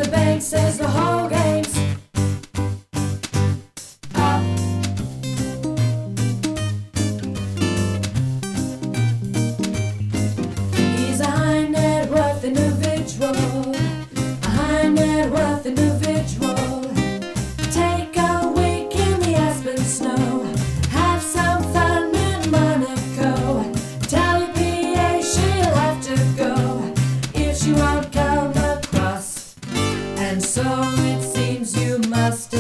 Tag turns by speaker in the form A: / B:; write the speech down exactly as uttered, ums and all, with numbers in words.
A: the bank says the whole game's up. He's a high net worth individual, a high net worth individual. Take a week in the Aspen snow, have some fun in Monaco. Tell your P A she'll have to go if she won't come across. And so it seems you must